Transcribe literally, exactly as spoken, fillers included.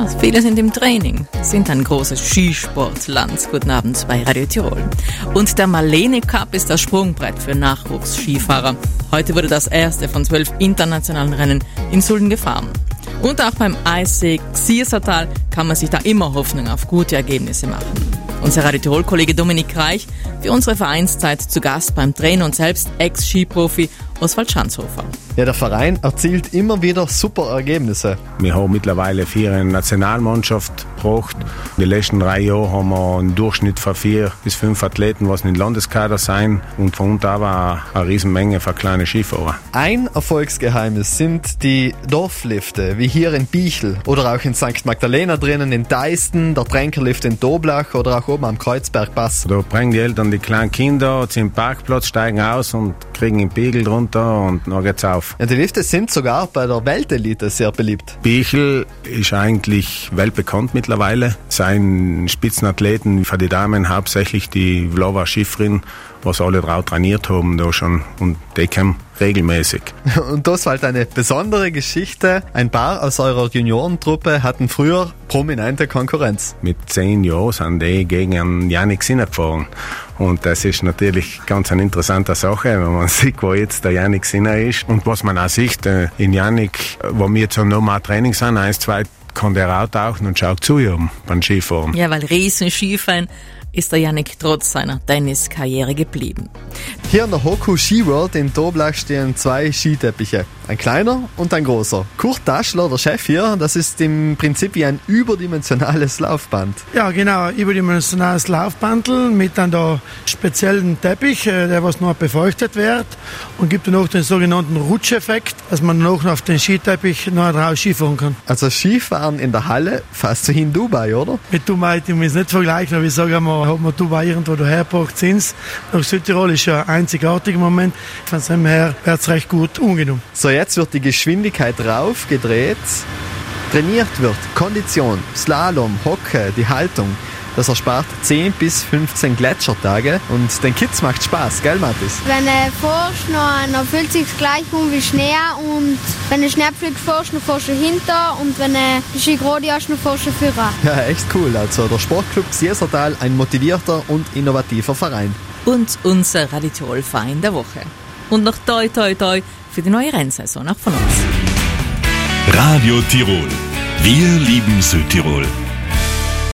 Ja, viele sind im Training, sind ein großes Skisportland. Guten Abend bei Radio Tirol. Und der Marlene Cup ist das Sprungbrett für Nachwuchsskifahrer. Heute wurde das erste von zwölf internationalen Rennen in Sulden gefahren. Und auch beim Eissee Gsiesertal kann man sich da immer Hoffnung auf gute Ergebnisse machen. Unser Radio Tirol-Kollege Dominik Reich für unsere Vereinszeit zu Gast beim Trainer und selbst Ex-Skiprofi Oswald Schanzhofer. Ja, der Verein erzielt immer wieder super Ergebnisse. Wir haben mittlerweile vier Nationalmannschaft gebracht. In den letzten drei Jahren haben wir einen Durchschnitt von vier bis fünf Athleten, was in Landeskader sein. Und von uns aber eine Riesenmenge für kleine Skifahrer. Ein Erfolgsgeheimnis sind die Dorflifte, wie hier in Bichl oder auch in Sankt Magdalena drinnen, in Deisten, der Tränkerlift in Doblach oder auch oben am Kreuzbergpass. Da bringen die Eltern die kleinen Kinder zum Parkplatz, steigen aus und kriegen einen Pegel drunter und dann geht's auf. Ja, die Lifte sind sogar bei der Weltelite sehr beliebt. Bichl ist eigentlich weltbekannt mittlerweile. Seien Spitzenathleten für die Damen hauptsächlich die Vlova Schifrin, was alle drauf trainiert haben da schon und die kommen regelmäßig. Und das war halt eine besondere Geschichte. Ein paar aus eurer Juniorentruppe hatten früher prominente Konkurrenz. Mit zehn Jahren sind die gegen einen Yannick Sinner gefahren. Und das ist natürlich ganz eine interessante Sache, wenn man sieht, wo jetzt der Yannick Sinner ist. Und was man auch sieht, in Yannick, wo wir zum normalen Training sind, eins, zwei, kann der auch tauchen und schaut zu ihm beim Skifahren. Ja, weil riesen Skifan ist der Yannick trotz seiner Tenniskarriere geblieben. Hier in der Hoku Ski World in Doblach stehen zwei Skiteppiche. Ein kleiner und ein großer. Kurt Daschler, der Chef hier, das ist im Prinzip wie ein überdimensionales Laufband. Ja, genau, ein überdimensionales Laufbandel mit einem speziellen Teppich, der was noch befeuchtet wird und gibt dann auch den sogenannten Rutscheffekt, dass man noch auf den Skiteppich noch drauf Skifahren kann. Also Skifahren in der Halle fast wie in Dubai, oder? Mit Dubai kann man es nicht vergleichen, aber ich sage einmal, hat man Dubai irgendwo dahergebracht, sind nach Südtirol ist ja ein einzigartiger Moment. Von dem her wird es recht gut umgenommen. So, jetzt wird die Geschwindigkeit raufgedreht. Trainiert wird Kondition, Slalom, Hocke, die Haltung. Das erspart zehn bis fünfzehn Gletschertage und den Kids macht Spaß, gell Mathis? Wenn du fährst, dann, dann fühlt es sich gleich um wie Schnee und wenn du Schnellflug fährst, dann fährst du hinter und wenn du Ski gerade hast, dann fährst du vorher. Ja, echt cool. Also der Sportclub Gsiesertal, ein motivierter und innovativer Verein. Und unser Radio Tirol-Verein der Woche. Und noch toi toi toi für die neue Rennsaison auch von uns. Radio Tirol. Wir lieben Südtirol.